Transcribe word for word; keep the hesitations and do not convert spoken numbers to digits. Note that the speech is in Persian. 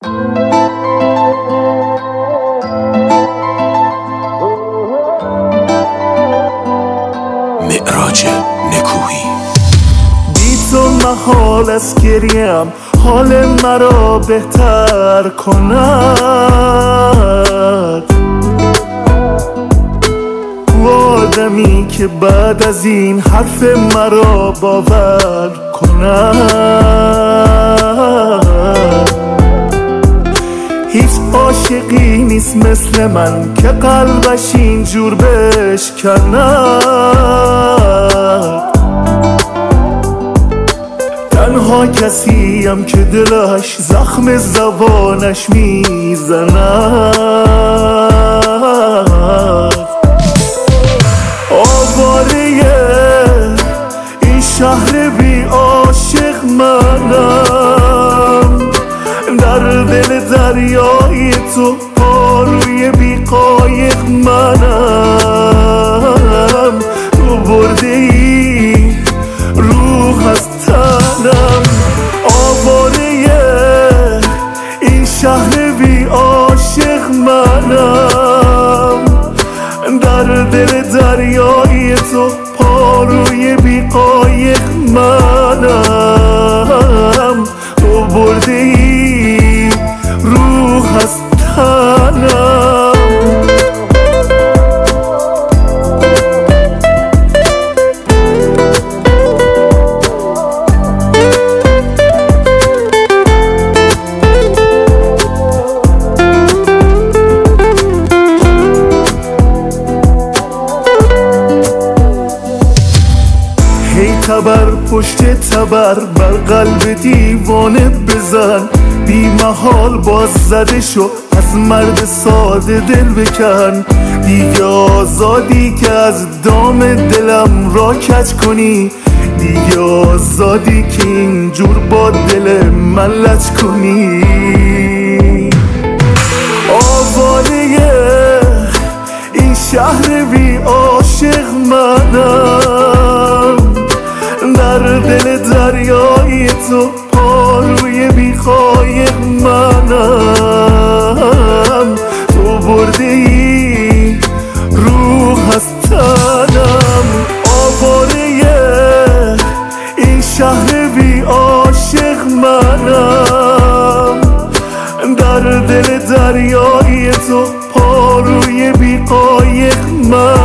معراج نکویی. بی تو محال است گریم حال مرا بهتر کند. آدمی که بعد از این حرف مرا باور کند. هیچ عاشقی نیست مثل من که قلبش اینجور بشکند. تنها کسیم که دلش زخم زبانش میزند. آواره این شهر بی عاشق منم، در دل دریای تو پاروی بی قایق منم. تو برده ای روح از تنم. آواره این شهر بی عاشق منم، در دل دریای تو پاروی بی قایق منم. تو برده ای روح از تنم. تبر پشت تبر بر قلب دیوانه بزن. بی محال باز زده شو از مرد ساده دل بکن. دیگه آزادی که از دام دلم را کج کنی. دیگه آزادی که اینجور با دل من لج کنی. آواره این شهر بی عاشق منم، در دل دریای تو پاروی بی قایق منم. تو برده ای روح از تنم. آواره این شهر بی عاشق منم، در دل دریای تو پاروی بی قایق منم.